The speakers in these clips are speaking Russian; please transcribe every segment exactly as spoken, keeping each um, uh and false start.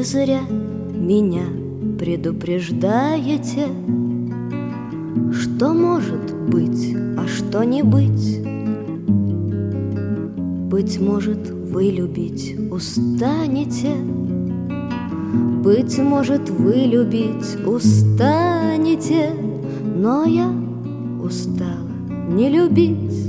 Вы зря меня предупреждаете, что может быть, а что не быть. Быть может, вы любить устанете, быть может, вы любить устанете, но я устала не любить.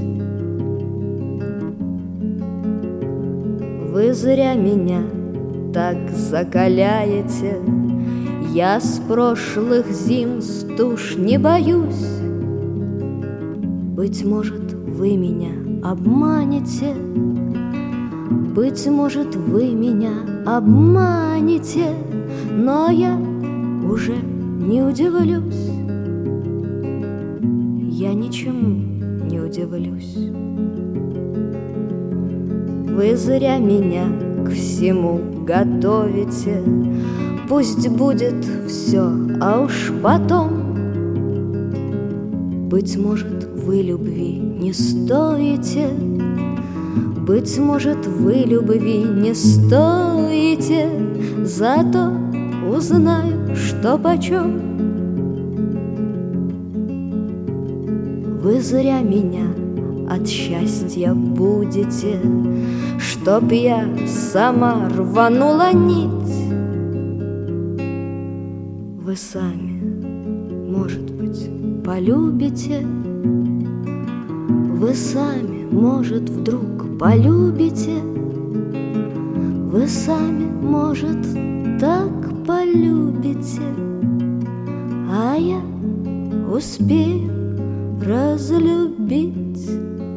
Вы зря меня так закаляете, я с прошлых зим стуж не боюсь. Быть может, вы меня обманете, быть может, вы меня обманете, но я уже не удивлюсь. Я ничему не удивлюсь. Вы зря меня к всему готовите, пусть будет все, а уж потом. Быть может, вы любви не стоите, быть может, вы любви не стоите, зато узнаю, что почем. Вы зря меня от счастья будете, чтоб я сама рванула нить. Вы сами, может быть, полюбите, вы сами, может, вдруг полюбите, вы сами, может, так полюбите, а я успею разлюбить.